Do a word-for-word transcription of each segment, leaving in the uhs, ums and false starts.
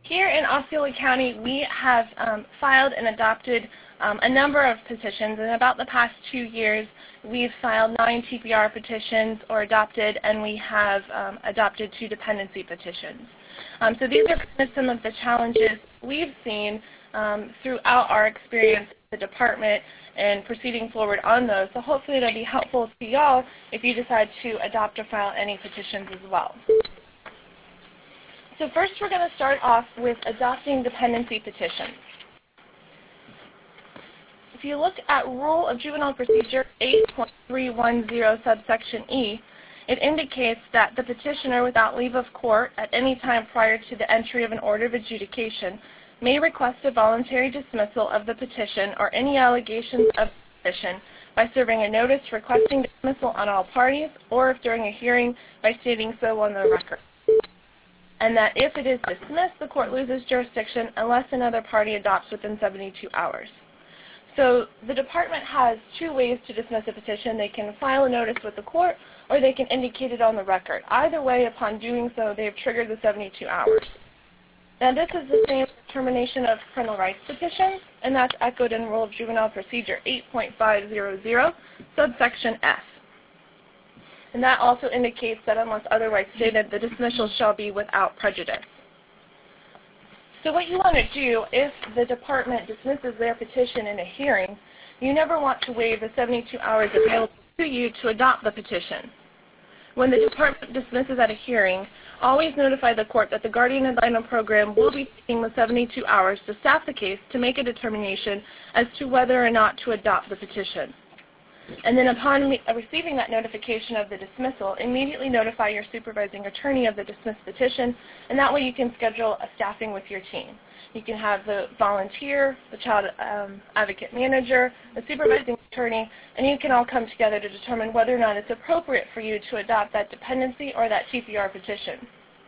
Here in Osceola County, we have um, filed and adopted um, a number of petitions. In about the past two years, we've filed nine T P R petitions or adopted, and we have um, adopted two dependency petitions. Um, so these are kind of some of the challenges we've seen um, throughout our experience with the department and proceeding forward on those. So hopefully it'll be helpful to y'all if you decide to adopt or file any petitions as well. So first we're going to start off with adopting dependency petitions. If you look at Rule of Juvenile Procedure eight point three one zero subsection E, it indicates that the petitioner without leave of court at any time prior to the entry of an order of adjudication may request a voluntary dismissal of the petition or any allegations of the petition by serving a notice requesting dismissal on all parties, or if during a hearing by stating so on the record. And that if it is dismissed, the court loses jurisdiction unless another party adopts within seventy-two hours. So the department has two ways to dismiss a petition. They can file a notice with the court, or they can indicate it on the record. Either way, upon doing so, they have triggered the seventy-two hours. Now this is the same termination of parental rights petitions, and that's echoed in Rule of Juvenile Procedure eight point five zero zero, subsection F. And that also indicates that unless otherwise stated, the dismissal shall be without prejudice. So what you want to do if the department dismisses their petition in a hearing, you never want to waive the seventy-two hours available to you to adopt the petition. When the department dismisses at a hearing, always notify the court that the guardian ad litem program will be taking the seventy-two hours to staff the case to make a determination as to whether or not to adopt the petition. And then upon me, uh, receiving that notification of the dismissal, immediately notify your supervising attorney of the dismissed petition, and that way you can schedule a staffing with your team. You can have the volunteer, the child um, advocate manager, the supervising attorney, and you can all come together to determine whether or not it's appropriate for you to adopt that dependency or that T P R petition.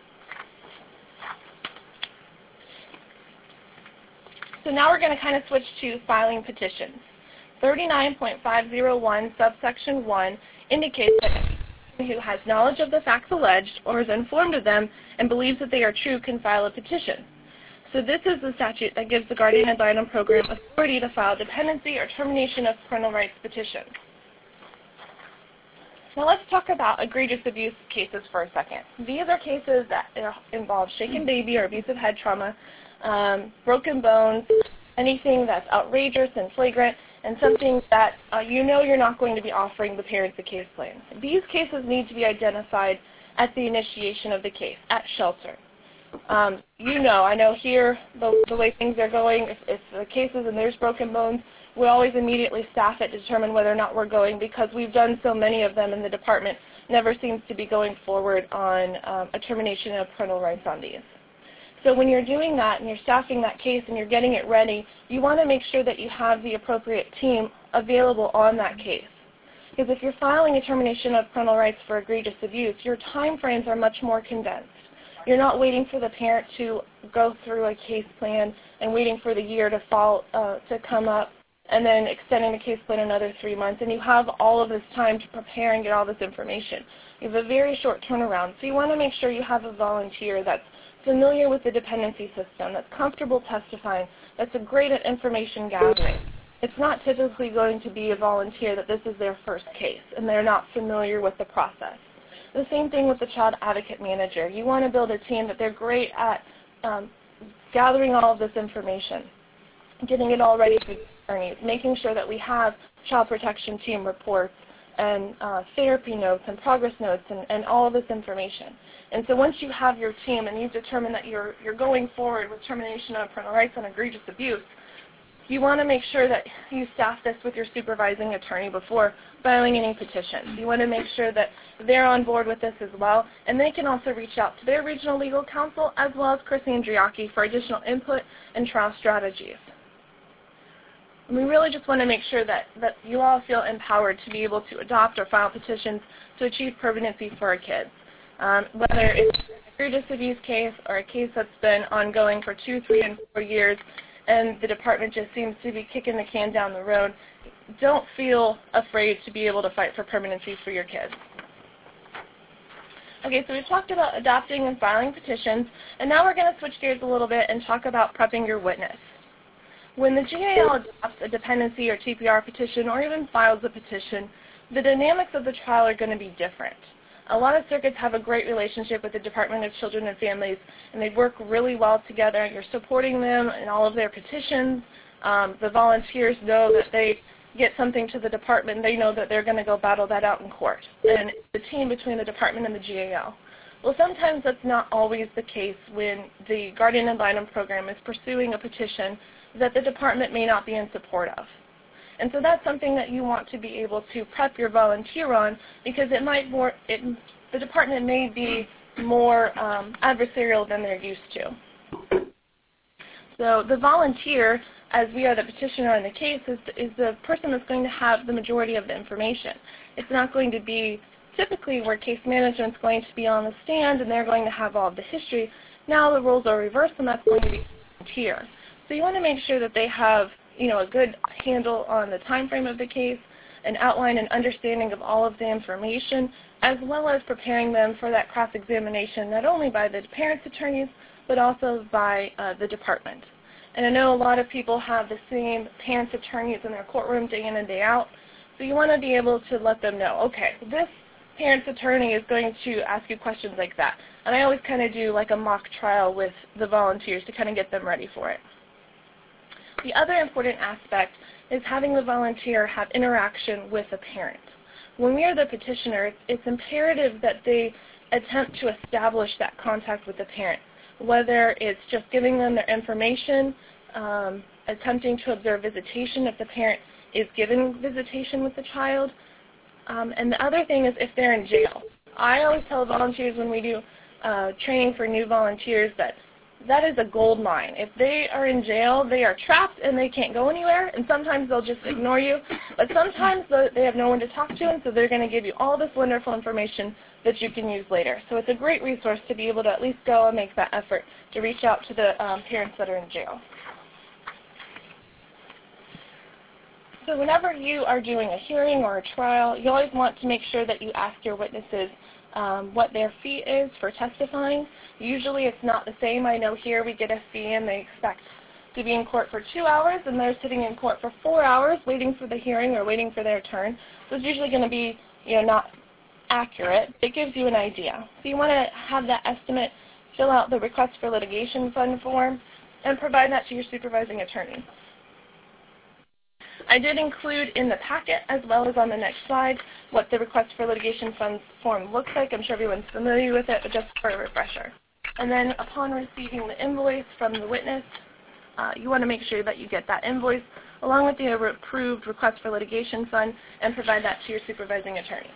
So now we're going to kind of switch to filing petitions. thirty-nine point five zero one subsection one indicates that anyone who has knowledge of the facts alleged or is informed of them and believes that they are true can file a petition. So this is the statute that gives the guardian ad litem program authority to file dependency or termination of parental rights petitions. Now let's talk about egregious abuse cases for a second. These are cases that involve shaken baby or abusive head trauma, um, broken bones, anything that's outrageous and flagrant, and something that uh, you know you're not going to be offering the parents a case plan. These cases need to be identified at the initiation of the case, at shelter. Um, you know, I know here, the, the way things are going, if, if the cases and there's broken bones, we always immediately staff it to determine whether or not we're going, because we've done so many of them, and the department never seems to be going forward on um, a termination of parental rights on these. So when you're doing that and you're staffing that case and you're getting it ready, you want to make sure that you have the appropriate team available on that case. Because if you're filing a termination of parental rights for egregious abuse, your time frames are much more condensed. You're not waiting for the parent to go through a case plan and waiting for the year to fall uh, to come up and then extending the case plan another three months. And you have all of this time to prepare and get all this information. You have a very short turnaround. So you want to make sure you have a volunteer that's familiar with the dependency system, that's comfortable testifying, that's a great at information gathering. It's not typically going to be a volunteer that this is their first case and they're not familiar with the process. The same thing with the child advocate manager. You want to build a team that they're great at um, gathering all of this information, getting it all ready for the attorneys, making sure that we have child protection team reports and uh, therapy notes and progress notes and, and all of this information. And so once you have your team and you've determined that you're, you're going forward with termination of parental rights on egregious abuse, you want to make sure that you staff this with your supervising attorney before filing any petitions. You want to make sure that they're on board with this as well, and they can also reach out to their regional legal counsel as well as Chris Andriaki for additional input and trial strategies. And we really just want to make sure that, that you all feel empowered to be able to adopt or file petitions to achieve permanency for our kids. Um, whether it's an egregious abuse case or a case that's been ongoing for two, three, and four years, and the department just seems to be kicking the can down the road, don't feel afraid to be able to fight for permanency for your kids. Okay, so we've talked about adopting and filing petitions, and now we're going to switch gears a little bit and talk about prepping your witness. When the G A L adopts a dependency or T P R petition or even files a petition, the dynamics of the trial are going to be different. A lot of circuits have a great relationship with the Department of Children and Families, and they work really well together. You're supporting them in all of their petitions. Um, the volunteers know that they get something to the department, they know that they're going to go battle that out in court. And it's the team between the department and the G A L. Well, sometimes that's not always the case when the Guardian Ad Litem program is pursuing a petition that the department may not be in support of. And so that's something that you want to be able to prep your volunteer on, because it might more, it, the department may be more um, adversarial than they're used to. So the volunteer, as we are the petitioner in the case, is, is the person that's going to have the majority of the information. It's not going to be typically where case management is going to be on the stand and they're going to have all of the history. Now the roles are reversed and that's going to be the volunteer. So you want to make sure that they have, you know, a good handle on the time frame of the case, an outline and understanding of all of the information, as well as preparing them for that cross-examination, not only by the parents' attorneys, but also by uh, the department. And I know a lot of people have the same parents' attorneys in their courtroom day in and day out, so you want to be able to let them know, okay, this parent's attorney is going to ask you questions like that. And I always kind of do like a mock trial with the volunteers to kind of get them ready for it. The other important aspect is having the volunteer have interaction with a parent. When we are the petitioner, it's imperative that they attempt to establish that contact with the parent, whether it's just giving them their information, um, attempting to observe visitation if the parent is given visitation with the child. Um, and the other thing is if they're in jail. I always tell volunteers when we do uh, training for new volunteers that that is a gold mine. If they are in jail, they are trapped and they can't go anywhere, and sometimes they'll just ignore you. But sometimes they have no one to talk to, and so they're going to give you all this wonderful information that you can use later. So it's a great resource to be able to at least go and make that effort to reach out to the um, parents that are in jail. So whenever you are doing a hearing or a trial, you always want to make sure that you ask your witnesses um, what their fee is for testifying. Usually it's not the same. I know here we get a fee and they expect to be in court for two hours and they're sitting in court for four hours waiting for the hearing or waiting for their turn. So it's usually going to be, you know, not accurate. It gives you an idea. So you want to have that estimate, fill out the request for litigation fund form, and provide that to your supervising attorney. I did include in the packet, as well as on the next slide, what the request for litigation funds form looks like. I'm sure everyone's familiar with it, but just for a refresher. And then upon receiving the invoice from the witness, uh, you want to make sure that you get that invoice along with the approved request for litigation fund and provide that to your supervising attorney.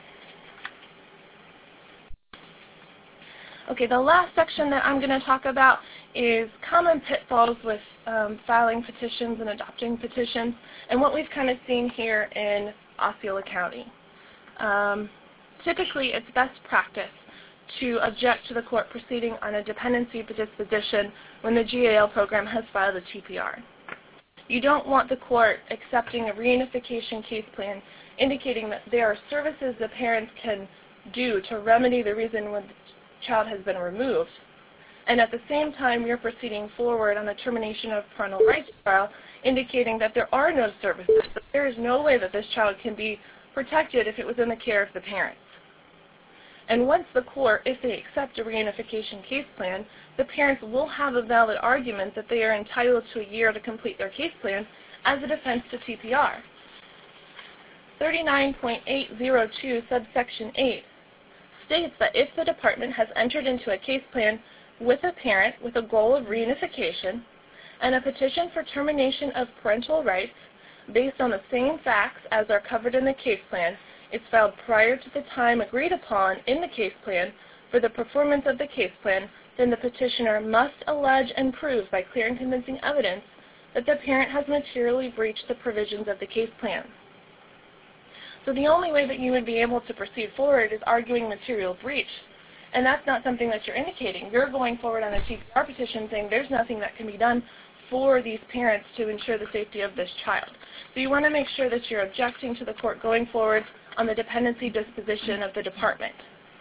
Okay, the last section that I'm going to talk about is common pitfalls with um, filing petitions and adopting petitions, and what we've kind of seen here in Osceola County. Um, typically, it's best practice to object to the court proceeding on a dependency disposition when the G A L program has filed a T P R. You don't want the court accepting a reunification case plan indicating that there are services the parents can do to remedy the reason when the child has been removed, and at the same time you're proceeding forward on the termination of parental rights trial indicating that there are no services, that there is no way that this child can be protected if it was in the care of the parents. And once the court, if they accept a reunification case plan, the parents will have a valid argument that they are entitled to a year to complete their case plan as a defense to T P R. thirty-nine point eight oh two subsection eight states that if the department has entered into a case plan with a parent with a goal of reunification and a petition for termination of parental rights based on the same facts as are covered in the case plan is filed prior to the time agreed upon in the case plan for the performance of the case plan, then the petitioner must allege and prove by clear and convincing evidence that the parent has materially breached the provisions of the case plan. So the only way that you would be able to proceed forward is arguing material breach. And that's not something that you're indicating. You're going forward on a T P R petition saying there's nothing that can be done for these parents to ensure the safety of this child. So you want to make sure that you're objecting to the court going forward on the dependency disposition of the department.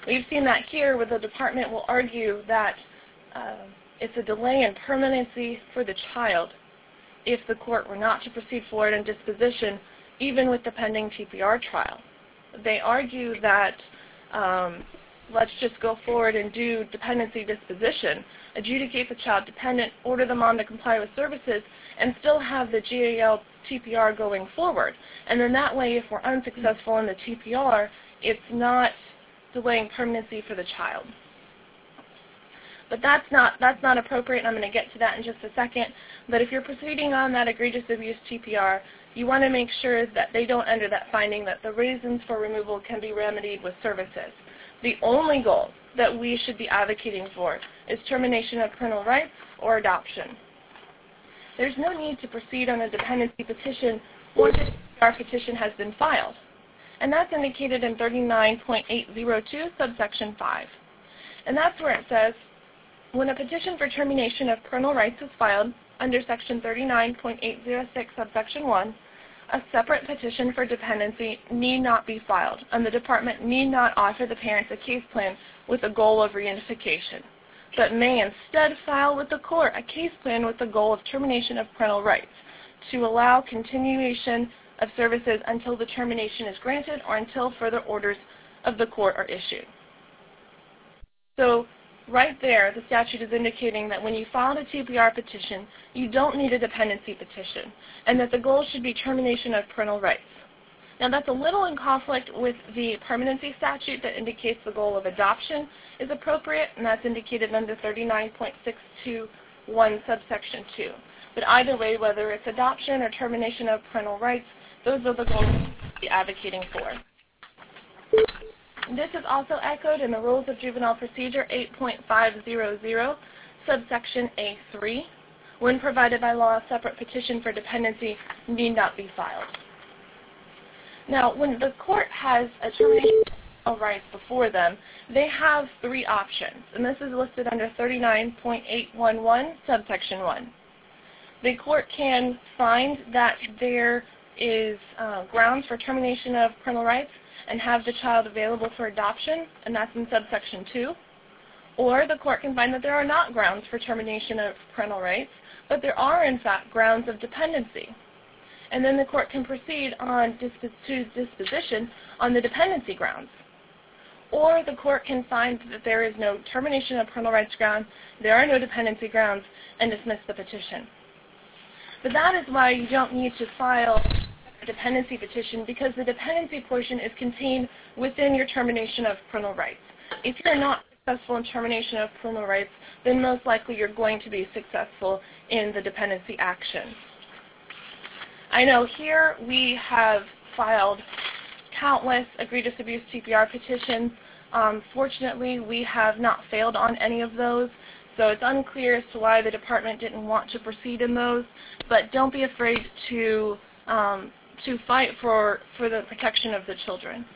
We've seen that here where the department will argue that uh, it's a delay in permanency for the child if the court were not to proceed forward in disposition, even with the pending T P R trial. They argue that um, let's just go forward and do dependency disposition, adjudicate the child dependent, order them on to comply with services, and still have the G A L T P R going forward. And then that way, if we're unsuccessful in the T P R, it's not delaying permanency for the child. But that's not, that's not appropriate, and I'm going to get to that in just a second. But if you're proceeding on that egregious abuse T P R, you want to make sure that they don't enter that finding that the reasons for removal can be remedied with services. The only goal that we should be advocating for is termination of parental rights or adoption. There's no need to proceed on a dependency petition once a T P R petition has been filed. And that's indicated in thirty-nine point eight oh two, subsection five. And that's where it says, when a petition for termination of parental rights is filed under section thirty-nine point eight oh six, subsection one, a separate petition for dependency need not be filed, and the department need not offer the parents a case plan with a goal of reunification, but may instead file with the court a case plan with the goal of termination of parental rights to allow continuation of services until the termination is granted or until further orders of the court are issued. So right there, the statute is indicating that when you file a T P R petition, you don't need a dependency petition, and that the goal should be termination of parental rights. Now, that's a little in conflict with the permanency statute that indicates the goal of adoption is appropriate, and that's indicated under thirty-nine point six two one, subsection two. But either way, whether it's adoption or termination of parental rights, those are the goals we'll be advocating for. This is also echoed in the Rules of Juvenile Procedure eight point five hundred, subsection A three. When provided by law, a separate petition for dependency need not be filed. Now, when the court has a termination of rights before them, they have three options, and this is listed under thirty-nine point eight one one, subsection one. The court can find that there is uh, grounds for termination of parental rights and have the child available for adoption, and that's in subsection two. Or the court can find that there are not grounds for termination of parental rights, but there are, in fact, grounds of dependency. And then the court can proceed on disp- to disposition on the dependency grounds. Or the court can find that there is no termination of parental rights grounds, there are no dependency grounds, and dismiss the petition. But that is why you don't need to file a dependency petition, because the dependency portion is contained within your termination of parental rights. If you're not successful in termination of parental rights, then most likely you're going to be successful in the dependency action. I know here we have filed countless egregious abuse T P R petitions. Um, fortunately, we have not failed on any of those, so it's unclear as to why the department didn't want to proceed in those, but don't be afraid to um, to fight for, for the protection of the children.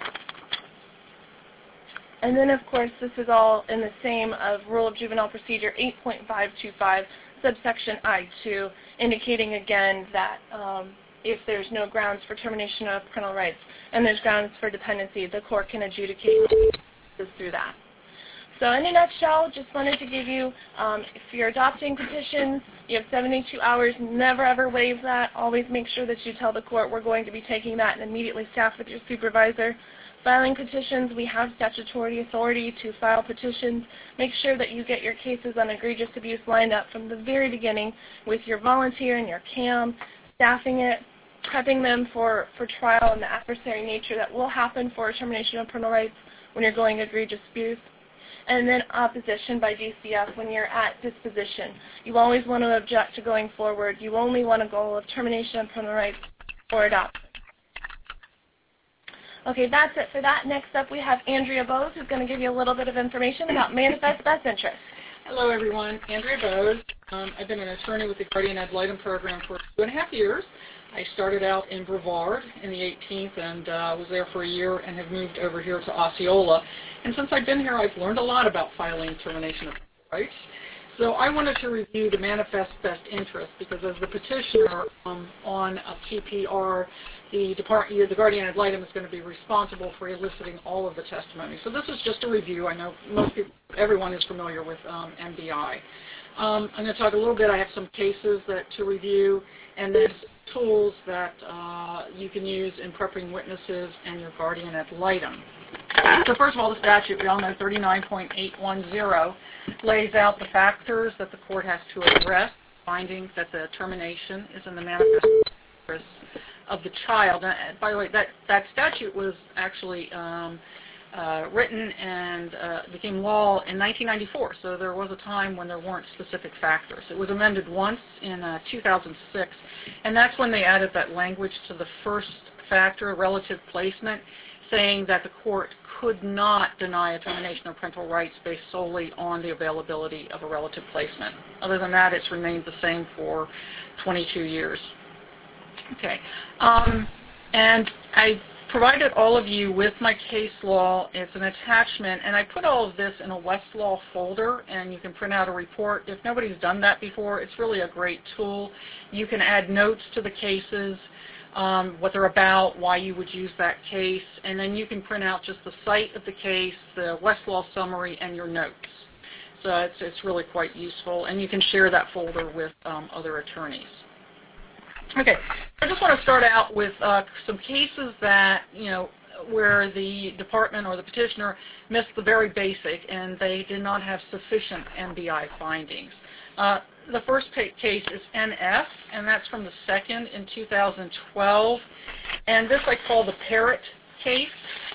And then, of course, this is all in the same of Rule of Juvenile Procedure eight point five two five, subsection I two, indicating again that um, if there's no grounds for termination of parental rights and there's grounds for dependency, the court can adjudicate through that. So in a nutshell, just wanted to give you, um, if you're adopting petitions, you have seventy-two hours, never ever waive that. Always make sure that you tell the court we're going to be taking that and immediately staff with your supervisor. Filing petitions, we have statutory authority to file petitions. Make sure that you get your cases on egregious abuse lined up from the very beginning with your volunteer and your C A M, staffing it, prepping them for, for trial and the adversary nature that will happen for termination of parental rights when you're going egregious abuse. And then opposition by D C F when you're at disposition. You always want to object to going forward. You only want a goal of termination of parental rights or adoption. Okay, that's it for that. Next up we have Andrea Bose, who's going to give you a little bit of information about Manifest Best Interest. Hello, everyone. Andrea Bose. Um, I've been an attorney with the Guardian Ad Litem program for two and a half years. I started out in Brevard in the eighteenth and uh, was there for a year and have moved over here to Osceola. And since I've been here, I've learned a lot about filing termination of rights. So I wanted to review the manifest best interest because as the petitioner um, on a T P R, the department, the guardian ad litem is going to be responsible for eliciting all of the testimony. So this is just a review. I know most people, everyone is familiar with um, M B I. Um, I'm going to talk a little bit. I have some cases that to review, and then tools that uh, you can use in prepping witnesses and your guardian ad litem. So first of all, the statute, we all know thirty-nine point eight one zero lays out the factors that the court has to address, finding that the termination is in the manifest interest of the child. And by the way, that, that statute was actually um, uh, written and uh, became law in nineteen ninety-four, so there was a time when there weren't specific factors. It was amended once in uh, two thousand six, and that's when they added that language to the first factor, relative placement, saying that the court could not deny a termination of parental rights based solely on the availability of a relative placement. Other than that, it's remained the same for twenty-two years. Okay. Um, and I provided all of you with my case law. It's an attachment, and I put all of this in a Westlaw folder, and you can print out a report. If nobody's done that before, it's really a great tool. You can add notes to the cases, Um, what they're about, why you would use that case, and then you can print out just the site of the case, the Westlaw summary, and your notes. So it's, it's really quite useful, and you can share that folder with um, other attorneys. Okay, I just want to start out with uh, some cases that, you know, where the department or the petitioner missed the very basic and they did not have sufficient M B I findings. Uh, the first case is N F, and that's from the second in two thousand twelve. And this I call the Parrott case.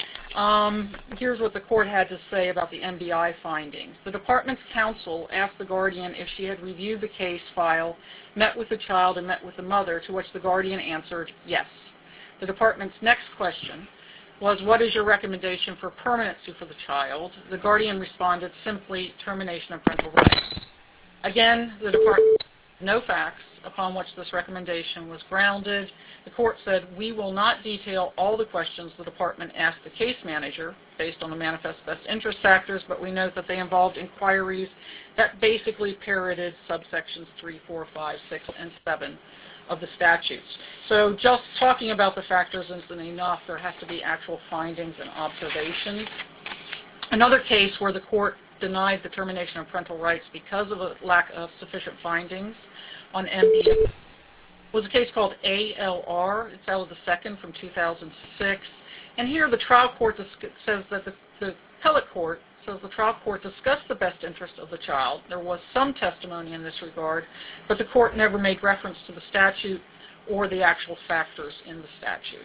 Um, here's what the court had to say about the M B I findings. The department's counsel asked the guardian if she had reviewed the case file, met with the child, and met with the mother, to which the guardian answered yes. The department's next question was, what is your recommendation for permanency for the child? The guardian responded simply, termination of parental rights. Again, the department had no facts upon which this recommendation was grounded. The court said, we will not detail all the questions the department asked the case manager based on the manifest best interest factors, but we note that they involved inquiries that basically parroted subsections three, four, five, six, and seven of the statutes. So just talking about the factors isn't enough. There has to be actual findings and observations. Another case where the court denied the termination of parental rights because of a lack of sufficient findings on M B I was a case called A L R. It's out of the second from two thousand six. And here the trial court says that the, the appellate court says the trial court discussed the best interest of the child. There was some testimony in this regard, but the court never made reference to the statute or the actual factors in the statute.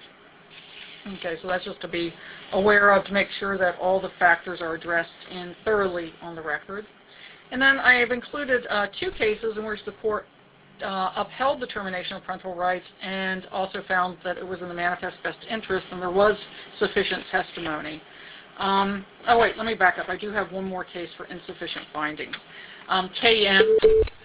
Okay, so that's just to be aware of, to make sure that all the factors are addressed in thoroughly on the record. And then I have included uh, two cases in which the court uh, upheld the termination of parental rights and also found that it was in the manifest best interest and there was sufficient testimony. Um, oh wait, let me back up. I do have one more case for insufficient findings. Um, K M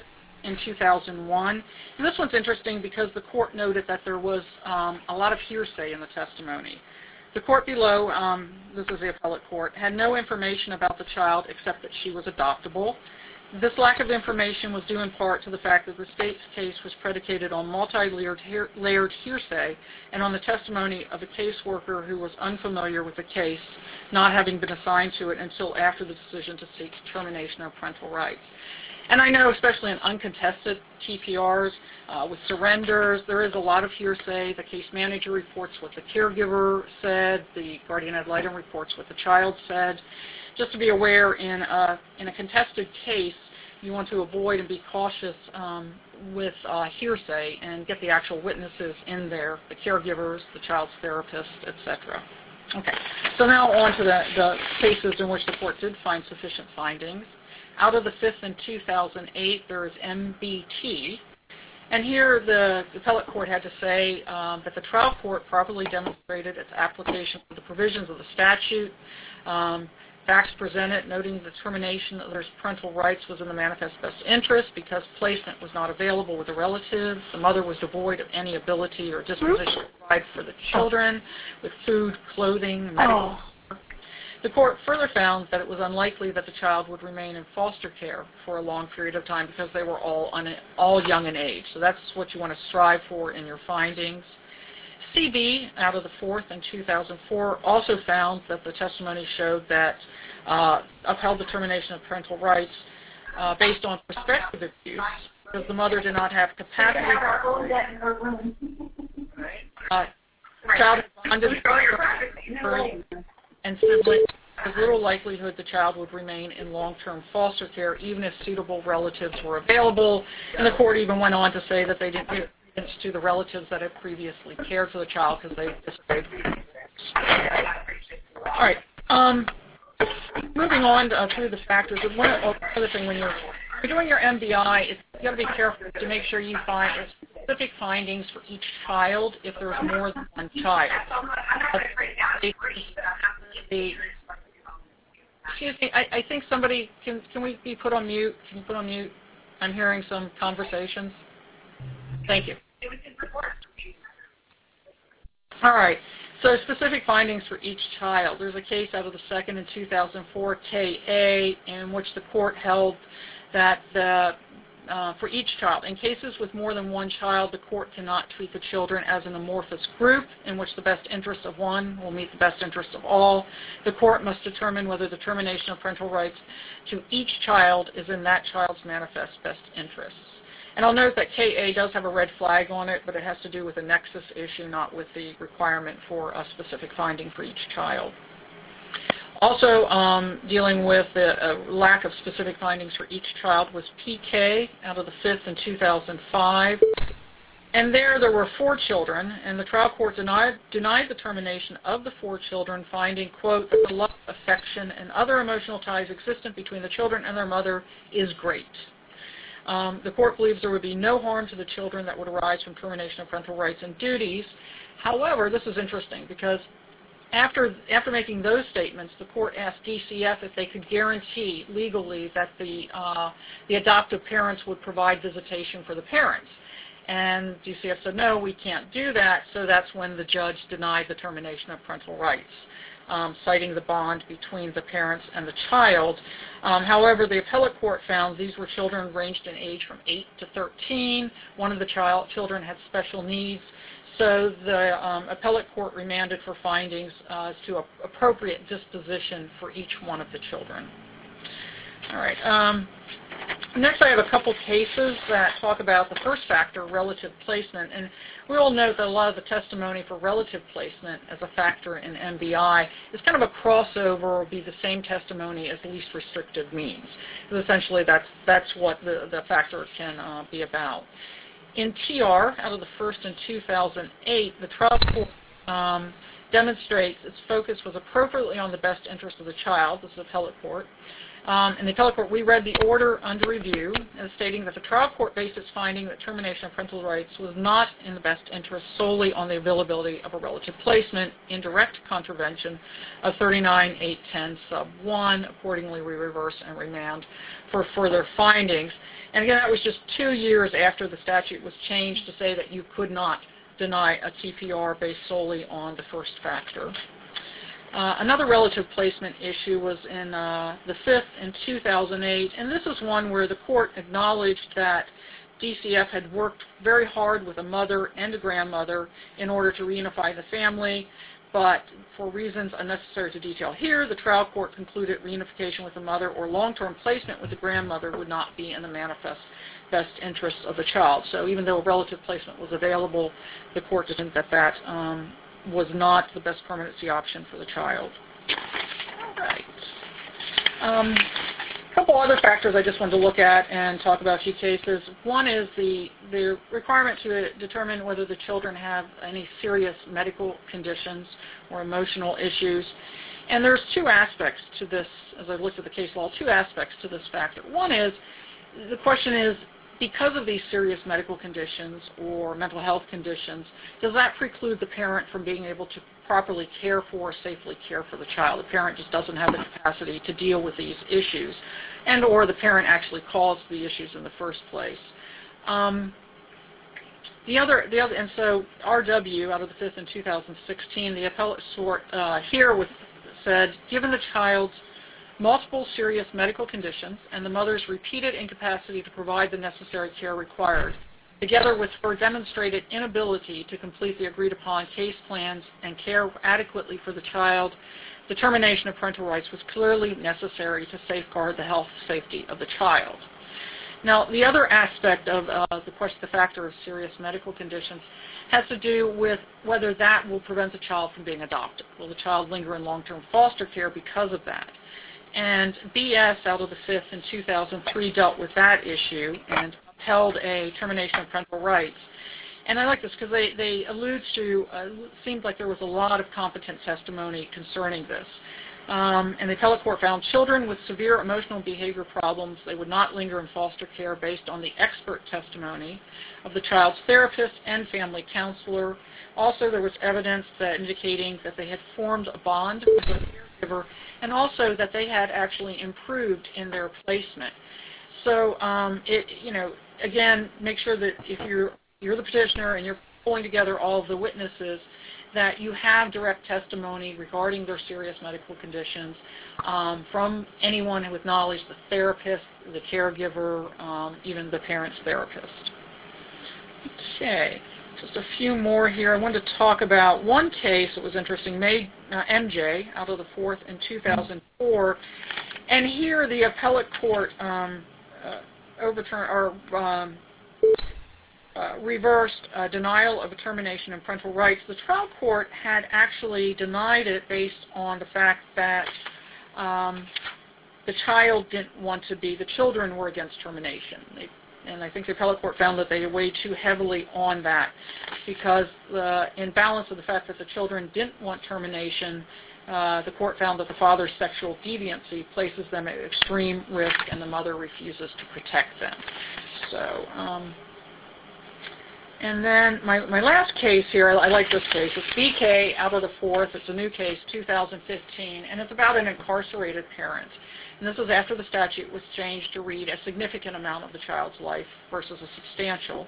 in two thousand one. And this one's interesting because the court noted that there was um, a lot of hearsay in the testimony. The court below, um, this is the appellate court, had no information about the child except that she was adoptable. This lack of information was due in part to the fact that the state's case was predicated on multi-layered hear layered hearsay and on the testimony of a caseworker who was unfamiliar with the case, not having been assigned to it until after the decision to seek termination of parental rights. And I know, especially in uncontested T P Rs, uh, with surrenders, there is a lot of hearsay. The case manager reports what the caregiver said. The guardian ad litem reports what the child said. Just to be aware, in a, in a contested case, you want to avoid and be cautious um, with uh, hearsay and get the actual witnesses in there, the caregivers, the child's therapist, et cetera. Okay, so now on to the, the cases in which the court did find sufficient findings. Out of the fifth in two thousand eight, there is M B T. And here the appellate court had to say um, that the trial court properly demonstrated its application of the provisions of the statute. Um, facts presented noting the termination of their parental rights was in the manifest best interest because placement was not available with a relative. The mother was devoid of any ability or disposition to provide for the children with food, clothing, medical. Oh. The court further found that it was unlikely that the child would remain in foster care for a long period of time because they were all, un all young in age. So that's what you want to strive for in your findings. C B, out of the fourth in two thousand four, also found that the testimony showed that uh, upheld the termination of parental rights uh, based on prospective abuse because the mother did not have capacity. Uh, child bonded and siblings, there's little likelihood the child would remain in long-term foster care even if suitable relatives were available. And the court even went on to say that they didn't give credence to the relatives that had previously cared for the child because they disagreed. All right. Um, moving on uh, through the factors, one other thing when you're, you're doing your M B I, it's, you got to be careful to make sure you find specific findings for each child if there's more than one child. Uh, the, excuse me, I, I think somebody, can, can we be put on mute? Can you put on mute? I'm hearing some conversations. Thank you. All right. So specific findings for each child. There's a case out of the second in two thousand four, K A, in which the court held that the, uh, for each child, in cases with more than one child, the court cannot treat the children as an amorphous group in which the best interest of one will meet the best interest of all. The court must determine whether the termination of parental rights to each child is in that child's manifest best interests. And I'll note that K A does have a red flag on it, but it has to do with a nexus issue, not with the requirement for a specific finding for each child. Also, um, dealing with a, a lack of specific findings for each child was P K out of the fifth in two thousand five. And there, there were four children, and the trial court denied, denied the termination of the four children, finding, quote, that the love, affection, and other emotional ties existent between the children and their mother is great. Um, the court believes there would be no harm to the children that would arise from termination of parental rights and duties. However, this is interesting because after, after making those statements, the court asked D C F if they could guarantee legally that the, uh, the adoptive parents would provide visitation for the parents. And D C F said, no, we can't do that, so that's when the judge denied the termination of parental rights. Um, citing the bond between the parents and the child. Um, however, the appellate court found these were children ranged in age from eight to thirteen. One of the child children had special needs. So the um, appellate court remanded for findings uh, as to a, appropriate disposition for each one of the children. All right. Um, next, I have a couple cases that talk about the first factor, relative placement. And we all note that a lot of the testimony for relative placement as a factor in M B I is kind of a crossover or be the same testimony as least restrictive means. Because essentially, that's, that's what the, the factor can uh, be about. In T R, out of the first in two thousand eight, the trial court um, demonstrates its focus was appropriately on the best interest of the child. This is appellate court. Um, in the appellate court, we read the order under review as stating that the trial court based its finding that termination of parental rights was not in the best interest solely on the availability of a relative placement in direct contravention of thirty-nine eight ten sub one. Accordingly, we reverse and remand for further findings. And again, that was just two years after the statute was changed to say that you could not deny a T P R based solely on the first factor. Uh, another relative placement issue was in uh, the fifth in two thousand eight, and this is one where the court acknowledged that D C F had worked very hard with a mother and a grandmother in order to reunify the family, but for reasons unnecessary to detail here, the trial court concluded reunification with the mother or long-term placement with the grandmother would not be in the manifest best interest of the child. So even though a relative placement was available, the court didn't that that um, was not the best permanency option for the child. All right. Um, a couple other factors I just wanted to look at and talk about a few cases. One is the, the requirement to determine whether the children have any serious medical conditions or emotional issues. And there's two aspects to this, as I've looked at the case law, two aspects to this factor. One is, the question is, because of these serious medical conditions or mental health conditions, does that preclude the parent from being able to properly care for, safely care for the child? The parent just doesn't have the capacity to deal with these issues, and or the parent actually caused the issues in the first place. Um, the other, the other, and so R W out of the fifth in two thousand sixteen, the appellate court uh, here with said, given the child's multiple serious medical conditions and the mother's repeated incapacity to provide the necessary care required, together with her demonstrated inability to complete the agreed-upon case plans and care adequately for the child, the termination of parental rights was clearly necessary to safeguard the health and safety of the child. Now, the other aspect of uh, the question, the factor of serious medical conditions, has to do with whether that will prevent the child from being adopted. Will the child linger in long-term foster care because of that? And B S out of the Fifth in two thousand three dealt with that issue and upheld a termination of parental rights. And I like this because they, they allude to, uh, seemed like there was a lot of competent testimony concerning this. Um, and the appellate court found children with severe emotional behavior problems, they would not linger in foster care based on the expert testimony of the child's therapist and family counselor. Also, there was evidence that indicating that they had formed a bond with their caregiver, and also that they had actually improved in their placement. So, um, it, you know, again, make sure that if you're you're the petitioner and you're pulling together all of the witnesses, that you have direct testimony regarding their serious medical conditions um, from anyone with knowledge, the therapist, the caregiver, um, even the parent's therapist. Okay, just a few more here. I wanted to talk about one case that was interesting, made uh, M J out of the Fourth in two thousand four, and here the appellate court um, uh, overturned or um, Uh, reversed uh, denial of a termination of parental rights. The trial court had actually denied it based on the fact that um, the child didn't want to be, the children were against termination. They, and I think the appellate court found that they weighed too heavily on that because uh, in balance with the fact that the children didn't want termination, uh, the court found that the father's sexual deviancy places them at extreme risk and the mother refuses to protect them. So, um, And then my, my last case here, I, I like this case. It's B K out of the Fourth. It's a new case, two thousand fifteen, and it's about an incarcerated parent. And this was after the statute was changed to read a significant amount of the child's life versus a substantial.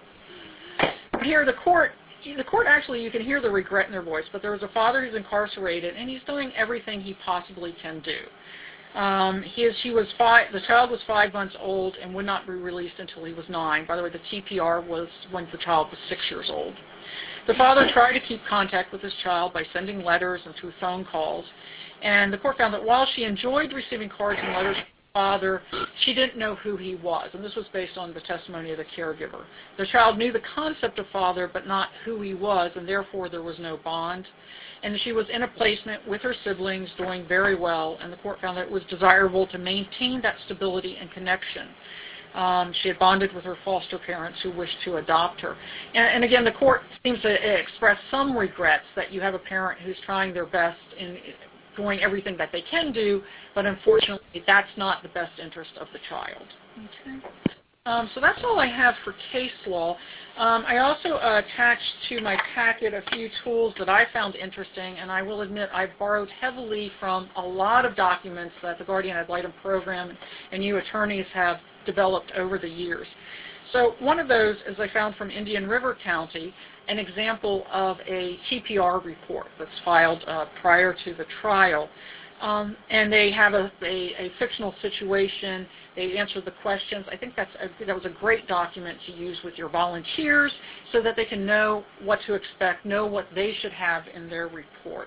Here, the court, the court actually, you can hear the regret in their voice, but there was a father who's incarcerated, and he's doing everything he possibly can do. Um, his, he was five, the child was five months old and would not be released until he was nine. By the way, the T P R was when the child was six years old. The father tried to keep contact with his child by sending letters and through phone calls. And the court found that while she enjoyed receiving cards and letters from the father, she didn't know who he was. And this was based on the testimony of the caregiver. The child knew the concept of father, but not who he was, and therefore there was no bond. And she was in a placement with her siblings, doing very well, and the court found that it was desirable to maintain that stability and connection. Um, she had bonded with her foster parents who wished to adopt her. And, and again, the court seems to express some regrets that you have a parent who's trying their best in doing everything that they can do, but unfortunately that's not the best interest of the child. Okay. Um, so that's all I have for case law. Um, I also uh, attached to my packet a few tools that I found interesting, and I will admit I borrowed heavily from a lot of documents that the Guardian Ad Litem program and you attorneys have developed over the years. So one of those is I found from Indian River County, an example of a T P R report that's filed uh, prior to the trial. Um, and they have a, a, a fictional situation. They answer the questions. I think that's a, that was a great document to use with your volunteers so that they can know what to expect, know what they should have in their report.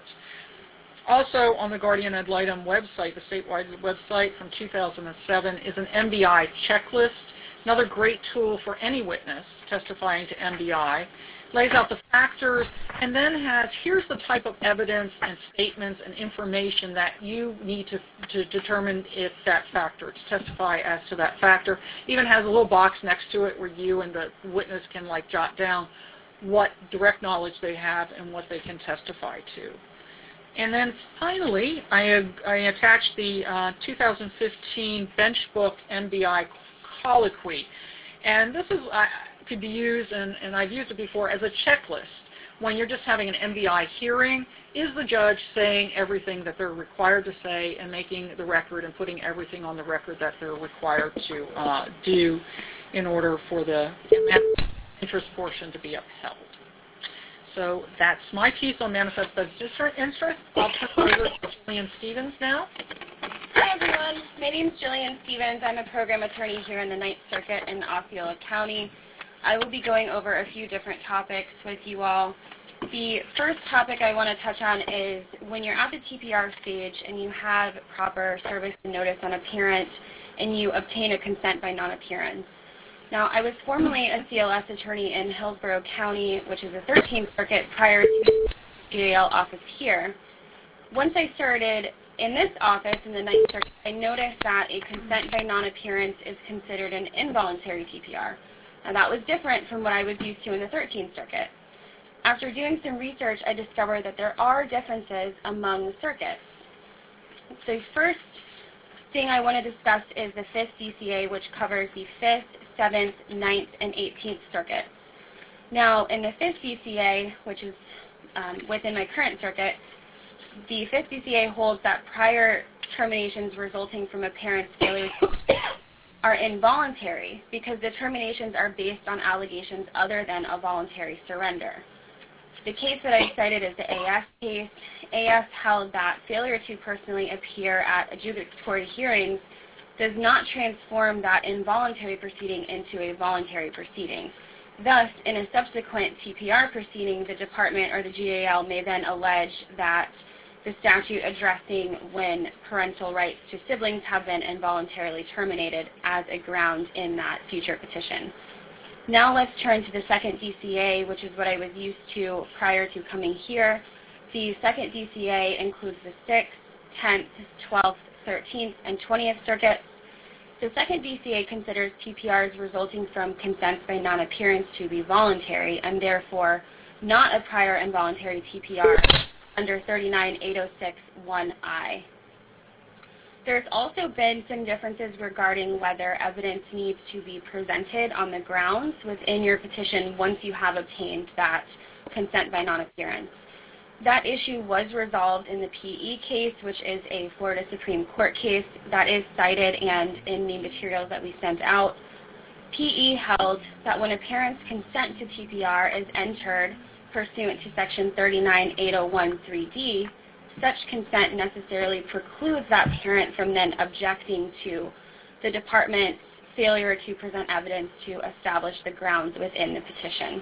Also on the Guardian Ad Litem website, the statewide website from two thousand seven, is an M B I checklist, another great tool for any witness testifying to M B I. Lays out the factors, and then has, here's the type of evidence and statements and information that you need to, to determine if that factor, to testify as to that factor. Even has a little box next to it where you and the witness can like jot down what direct knowledge they have and what they can testify to. And then finally, I, I attached the uh, two thousand fifteen Bench Book M B I Colloquy. And this is, uh, could be used, and, and I've used it before, as a checklist. When you're just having an M B I hearing, is the judge saying everything that they're required to say and making the record and putting everything on the record that they're required to uh, do in order for the interest portion to be upheld? So that's my piece on manifest interest. I'll turn it over to Jillian Stevens now. Hi, everyone. My name is Jillian Stevens. I'm a program attorney here in the Ninth Circuit in Osceola County. I will be going over a few different topics with you all. The first topic I want to touch on is when you're at the T P R stage and you have proper service and notice on a parent and you obtain a consent by non-appearance. Now, I was formerly a C L S attorney in Hillsborough County, which is the thirteenth Circuit, prior to the G A L office here. Once I started in this office in the Ninth Circuit, I noticed that a consent by non-appearance is considered an involuntary T P R. Now, that was different from what I was used to in the thirteenth Circuit. After doing some research, I discovered that there are differences among the circuits. The first thing I want to discuss is the fifth D C A, which covers the fifth, seventh, ninth, and eighteenth circuits. Now, in the fifth D C A, which is um, within my current circuit, the fifth D C A holds that prior terminations resulting from a parent's failure are involuntary because the terminations are based on allegations other than a voluntary surrender. The case that I cited is the A S case. A S held that failure to personally appear at adjudicatory hearings does not transform that involuntary proceeding into a voluntary proceeding. Thus, in a subsequent T P R proceeding, the department or the G A L may then allege that the statute addressing when parental rights to siblings have been involuntarily terminated as a ground in that future petition. Now let's turn to the second D C A, which is what I was used to prior to coming here. The second D C A includes the sixth, tenth, twelfth, thirteenth, and twentieth circuits. The second D C A considers T P Rs resulting from consents by non-appearance to be voluntary and therefore not a prior involuntary T P R under thirty-nine eight oh six one I. There's also been some differences regarding whether evidence needs to be presented on the grounds within your petition once you have obtained that consent by non-appearance. That issue was resolved in the P E case, which is a Florida Supreme Court case that is cited and in the materials that we sent out. P E held that when a parent's consent to T P R is entered pursuant to Section thirty-nine eight oh one three D, such consent necessarily precludes that parent from then objecting to the department's failure to present evidence to establish the grounds within the petition.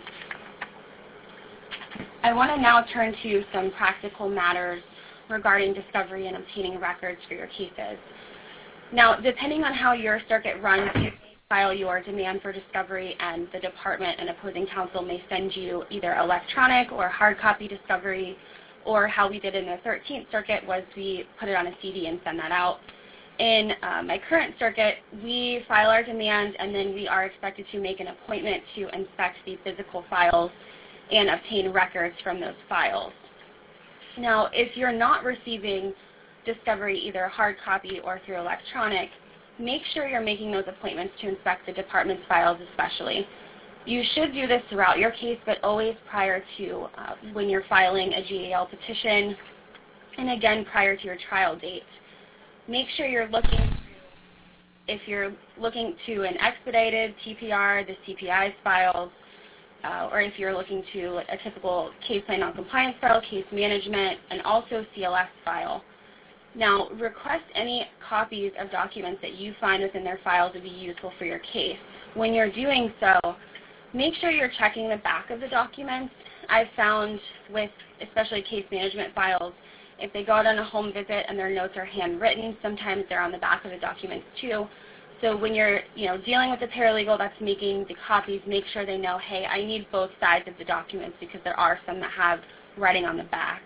I want to now turn to some practical matters regarding discovery and obtaining records for your cases. Now, depending on how your circuit runs, you may file your demand for discovery and the department and opposing counsel may send you either electronic or hard copy discovery, or how we did in the thirteenth Circuit was we put it on a C D and send that out. In uh, my current circuit, we file our demand and then we are expected to make an appointment to inspect the physical files and obtain records from those files. Now, if you're not receiving discovery either hard copy or through electronic, make sure you're making those appointments to inspect the department's files especially. You should do this throughout your case, but always prior to uh, when you're filing a G A L petition, and again prior to your trial date. Make sure you're looking, if you're looking to an expedited T P R, the C P I's files, uh, or if you're looking to a typical case plan non-compliance file, case management, and also C L S file. Now, request any copies of documents that you find within their files would be useful for your case. When you're doing so, make sure you're checking the back of the documents. I've found with especially case management files, if they go out on a home visit and their notes are handwritten, sometimes they're on the back of the documents too. So when you're you know, dealing with a paralegal that's making the copies, make sure they know, hey, I need both sides of the documents because there are some that have writing on the back.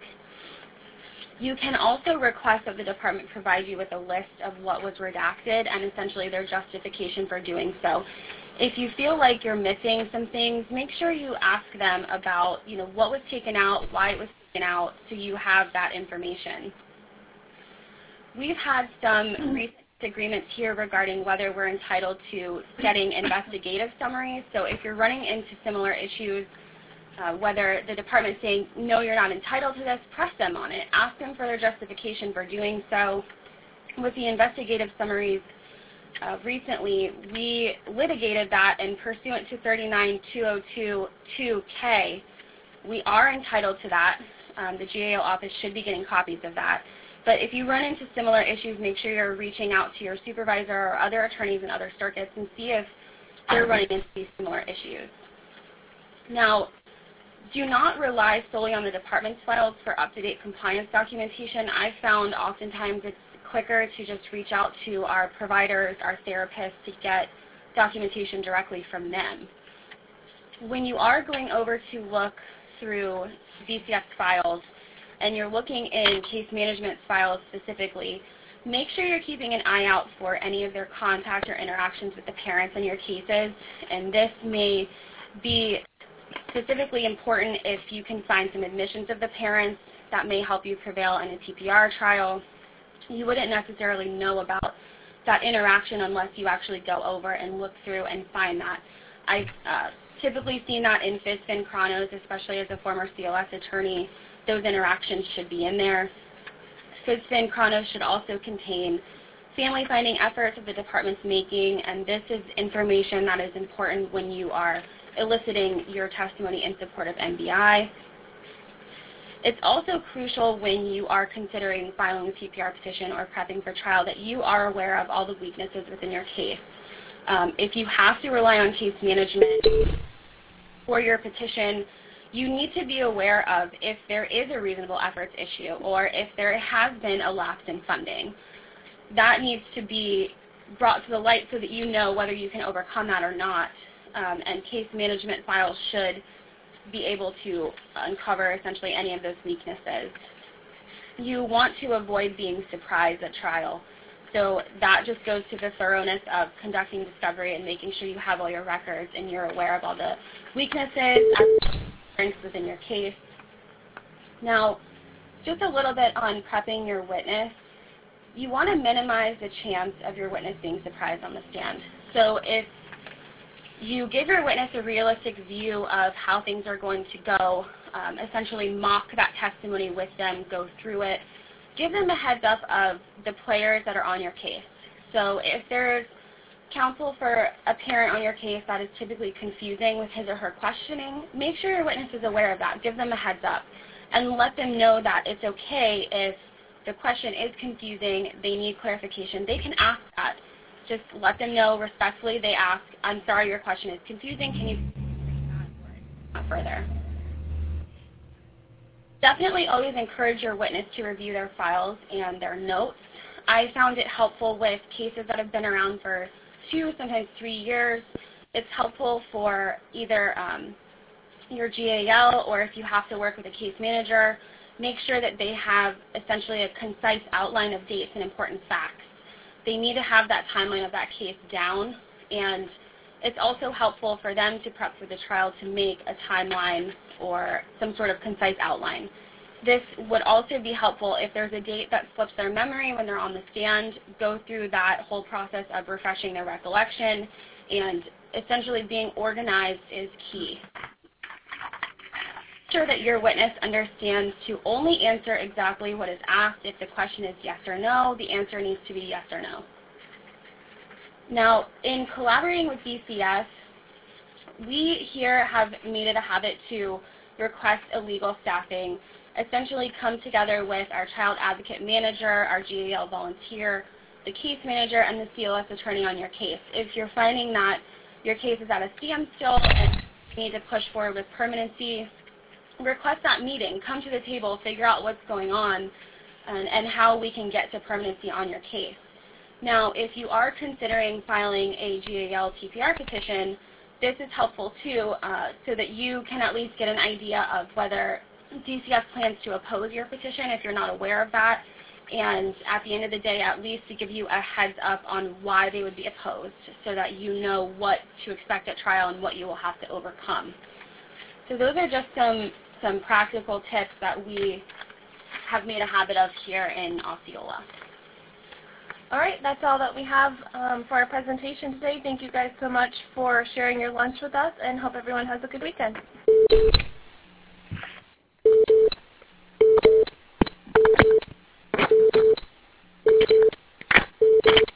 You can also request that the department provide you with a list of what was redacted and essentially their justification for doing so. If you feel like you're missing some things, make sure you ask them about, you know, what was taken out, why it was taken out, so you have that information. We've had some recent agreements here regarding whether we're entitled to getting investigative summaries. So if you're running into similar issues, uh, whether the department's saying, no, you're not entitled to this, press them on it. Ask them for their justification for doing so. With the investigative summaries, Uh, recently, we litigated that, and pursuant to thirty-nine two oh two two K, we are entitled to that. Um, the G A L office should be getting copies of that. But if you run into similar issues, make sure you're reaching out to your supervisor or other attorneys in other circuits and see if they're running into these similar issues. Now, do not rely solely on the department's files for up-to-date compliance documentation. I've found oftentimes it's quicker to just reach out to our providers, our therapists, to get documentation directly from them. When you are going over to look through D C F files and you're looking in case management files specifically, make sure you're keeping an eye out for any of their contact or interactions with the parents in your cases. And this may be specifically important if you can find some admissions of the parents that may help you prevail in a T P R trial. You wouldn't necessarily know about that interaction unless you actually go over and look through and find that. I've uh, typically seen that in FizFin Chronos, especially as a former C L S attorney. Those interactions should be in there. FizFin Chronos should also contain family finding efforts that the department's making, and this is information that is important when you are eliciting your testimony in support of M B I. It's also crucial when you are considering filing a P P R petition or prepping for trial that you are aware of all the weaknesses within your case. Um, if you have to rely on case management for your petition, you need to be aware of if there is a reasonable efforts issue or if there has been a lapse in funding. That needs to be brought to the light so that you know whether you can overcome that or not. Um, and case management files should be able to uncover essentially any of those weaknesses. You want to avoid being surprised at trial. So that just goes to the thoroughness of conducting discovery and making sure you have all your records and you're aware of all the weaknesses within your case. Now, just a little bit on prepping your witness. You want to minimize the chance of your witness being surprised on the stand. So if you give your witness a realistic view of how things are going to go, um, essentially mock that testimony with them, go through it, give them a heads up of the players that are on your case. So if there's counsel for a parent on your case that is typically confusing with his or her questioning, make sure your witness is aware of that. Give them a heads up and let them know that it's okay if the question is confusing, they need clarification. They can ask that. Just let them know respectfully. They ask, I'm sorry your question is confusing. Can you that further? Definitely always encourage your witness to review their files and their notes. I found it helpful with cases that have been around for two, sometimes three years. It's helpful for either um, your G A L or if you have to work with a case manager, make sure that they have essentially a concise outline of dates and important facts. They need to have that timeline of that case down, and it's also helpful for them to prep for the trial to make a timeline or some sort of concise outline. This would also be helpful if there's a date that slips their memory when they're on the stand. Go through that whole process of refreshing their recollection, and essentially being organized is key. Make sure that your witness understands to only answer exactly what is asked. If the question is yes or no, the answer needs to be yes or no. Now, in collaborating with D C F, we here have made it a habit to request illegal staffing, essentially come together with our child advocate manager, our G A L volunteer, the case manager, and the C L S attorney on your case. If you're finding that your case is at a standstill and you need to push forward with permanency, request that meeting. Come to the table, figure out what's going on, and, and how we can get to permanency on your case. Now, if you are considering filing a G A L T P R petition, this is helpful too, uh, so that you can at least get an idea of whether D C F plans to oppose your petition if you're not aware of that, and at the end of the day, at least to give you a heads up on why they would be opposed so that you know what to expect at trial and what you will have to overcome. So those are just some, some practical tips that we have made a habit of here in Osceola. All right, that's all that we have um, for our presentation today. Thank you guys so much for sharing your lunch with us, and hope everyone has a good weekend.